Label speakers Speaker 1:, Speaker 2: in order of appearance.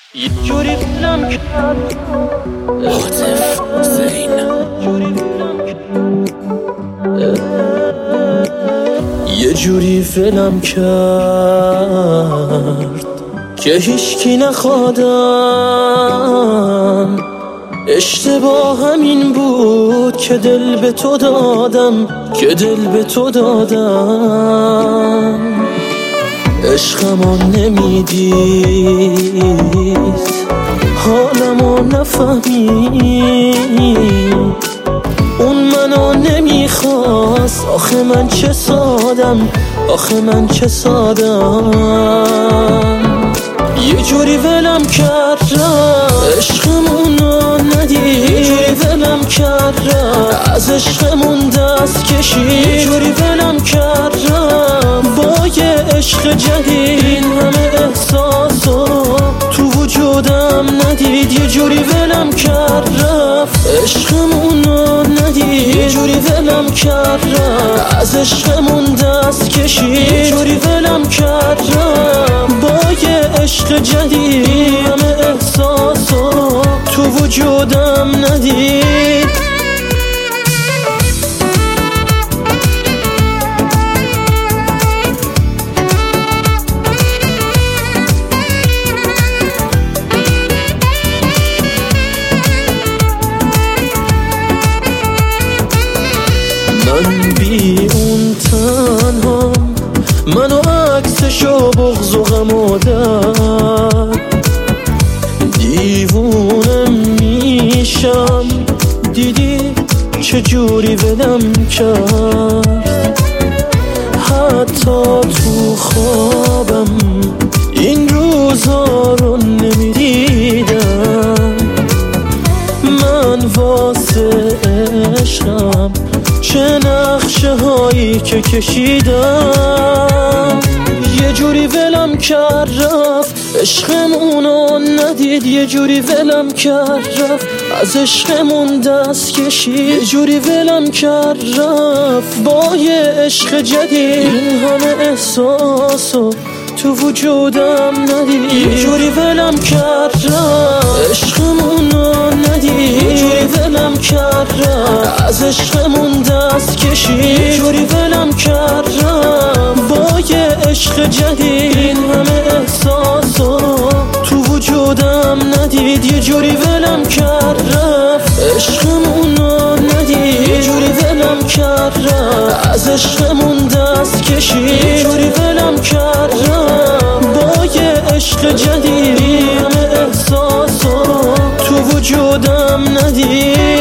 Speaker 1: یه جوری فیلم کرد
Speaker 2: عاطف زین
Speaker 1: یه جوری فیلم کرد که هیچکی نخوادم. اشتباه همین بود که دل به تو دادم، عشقمو نمیدید، حالمو نفهمید، اون منو نمیخواست. آخه من چه سادم، یه جوری ولم کردم، عشقمونو ندید، یه جوری ولم کردم، از عشقمون دست کشید، یه جوری ولم کردم با یه عشق جدید. این همه احساسو تو وجودم ندید، یه جوری ولم کردم، عشقمونو ندید، یه جوری ولم کردم، از عشقمون دست کشید، یه جوری ولم کردم با یه عشق جدید. همه احساسو تو وجودم ندید. من بی اون تنهام، منو عکسشو بغض و غم و درد، دیوونه میشم دیدی چجوری ولم کرد. حتی تو خوابم این روزا رو نمیدیدم. من واسه عشقم چه نقشه هایی که کشیدم، یه جوری ولم کرد رفت، عشقمونو ندید، یه جوری ولم کرد رفت، از عشقمون دست کشید، یه جوری ولم کرد رفت با یه عشق جدید. این همه احساسو تو وجودم ندید، یه جوری ولم کرد رفت، عشقمونو ندید، یه جوری ولم کرد رفت، از عشقمون دست کشید، یه جوری ولم کرد رفت با یه عشق جدید. این همه احساسو تو وجودم ندید، یه جوری ولم کرد رفت، عشقمونو ندید، یه جوری ولم کرد رفت، از عشقمون دست کشید، یه جوری ولم کرد رفت با یه عشق جدید. همه احساسو تو وجودم ندید.